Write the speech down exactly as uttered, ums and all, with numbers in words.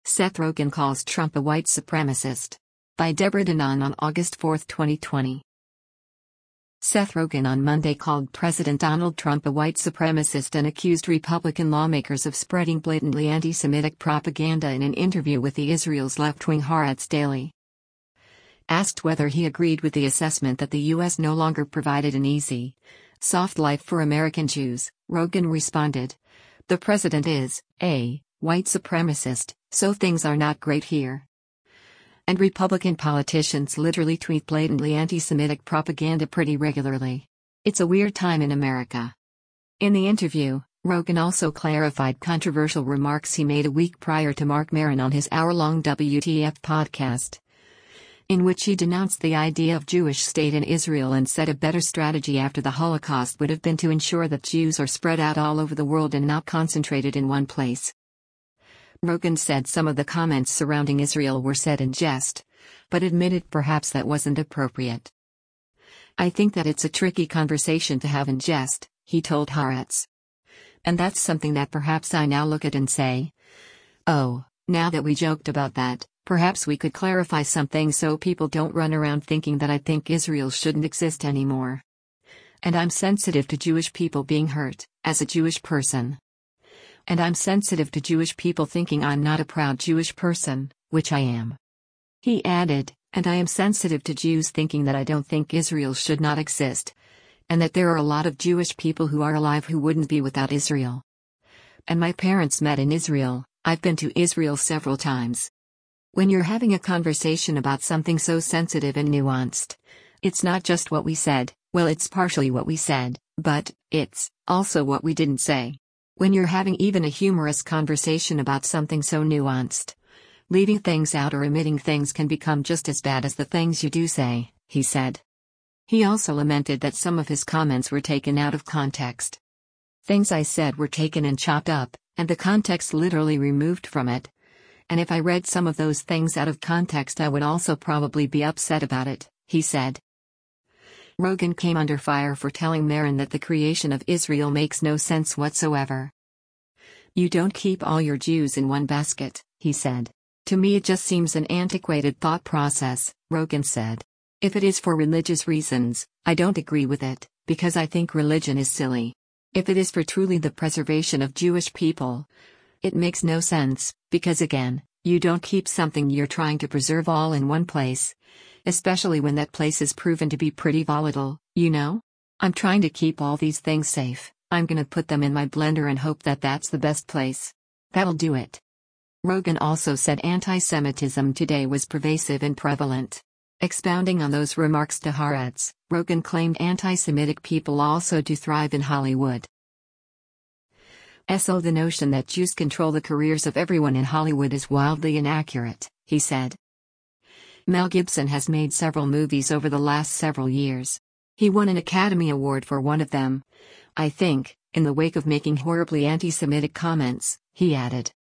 Seth Rogen calls Trump a white supremacist. By Deborah Danon on August fourth, twenty twenty. Seth Rogen on Monday called President Donald Trump a white supremacist and accused Republican lawmakers of spreading blatantly anti-Semitic propaganda in an interview with the Israel's left-wing Haaretz Daily. Asked whether he agreed with the assessment that the U S no longer provided an easy, soft life for American Jews, Rogen responded, "The president is a white supremacist, so things are not great here." And Republican politicians literally tweet blatantly anti-Semitic propaganda pretty regularly. It's a weird time in America. In the interview, Rogen also clarified controversial remarks he made a week prior to Marc Maron on his hour-long W T F podcast, in which he denounced the idea of Jewish state in Israel and said a better strategy after the Holocaust would have been to ensure that Jews are spread out all over the world and not concentrated in one place. Rogen said some of the comments surrounding Israel were said in jest, but admitted perhaps that wasn't appropriate. "I think that it's a tricky conversation to have in jest," he told Haaretz. "And that's something that perhaps I now look at and say, oh, now that we joked about that, perhaps we could clarify something so people don't run around thinking that I think Israel shouldn't exist anymore. And I'm sensitive to Jewish people being hurt, as a Jewish person. And I'm sensitive to Jewish people thinking I'm not a proud Jewish person, which I am." He added, "And I am sensitive to Jews thinking that I don't think Israel should not exist, and that there are a lot of Jewish people who are alive who wouldn't be without Israel. And my parents met in Israel, I've been to Israel several times." When you're having a conversation about something so sensitive and nuanced, it's not just what we said, well, it's partially what we said, but it's also what we didn't say. When you're having even a humorous conversation about something so nuanced, leaving things out or omitting things can become just as bad as the things you do say, he said. He also lamented that some of his comments were taken out of context. "Things I said were taken and chopped up, and the context literally removed from it. And if I read some of those things out of context, I would also probably be upset about it," he said. Rogen came under fire for telling Maron that the creation of Israel makes no sense whatsoever. "You don't keep all your Jews in one basket," he said. "To me it just seems an antiquated thought process," Rogen said. "If it is for religious reasons, I don't agree with it, because I think religion is silly. If it is for truly the preservation of Jewish people, it makes no sense, because again, you don't keep something you're trying to preserve all in one place. Especially when that place is proven to be pretty volatile, you know? I'm trying to keep all these things safe, I'm gonna put them in my blender and hope that that's the best place. That'll do it." Rogen also said anti-Semitism today was pervasive and prevalent. Expounding on those remarks to Haaretz, Rogen claimed anti-Semitic people also do thrive in Hollywood. "So the notion that Jews control the careers of everyone in Hollywood is wildly inaccurate," he said. "Mel Gibson has made several movies over the last several years. He won an Academy Award for one of them, I think, in the wake of making horribly anti-Semitic comments," he added.